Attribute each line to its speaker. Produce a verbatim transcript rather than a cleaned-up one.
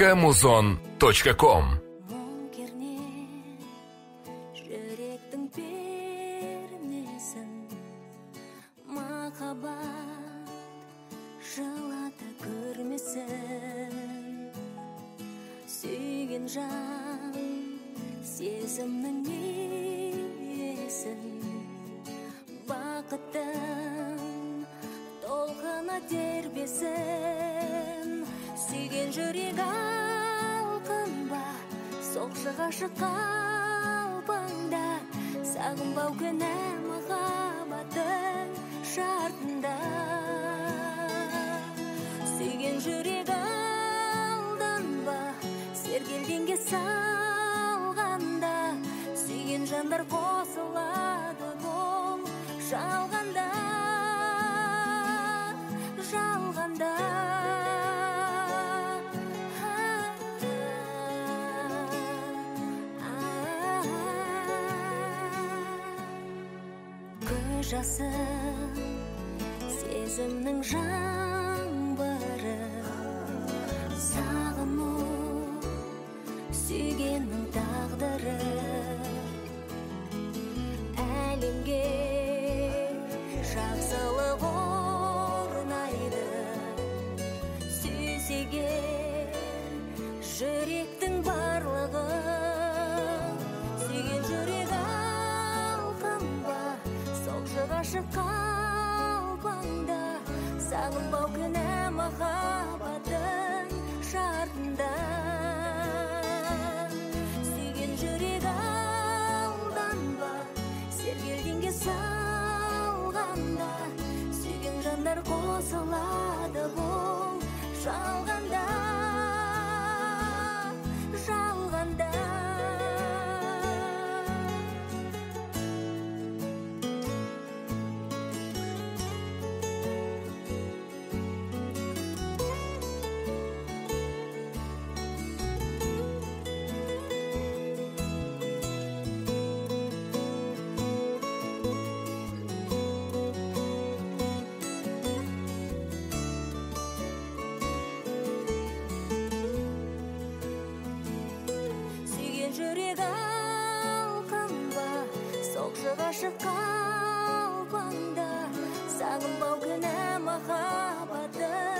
Speaker 1: точка музон точка ком.
Speaker 2: Жасым сезімнің жаңбыры, сағыну сүйгеннің тағдыры, әлемге жақсылық орнайды, сүйсеген жүректің барлығы, сүйген жүрек алқынба, ғашық қалпаңда, сағынбау күнә махаббаттың шартында. Сүйген жүрек алданба, сергелдеңге салғанда, сүйген жандар қосылады бұл жалғанда, жалғанда. Ғашық қалпаңда, сағынбау күнә махаббаты.